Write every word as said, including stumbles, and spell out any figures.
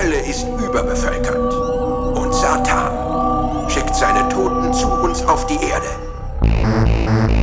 Hölle ist überbevölkert. Und Satan schickt seine Toten zu uns auf die Erde.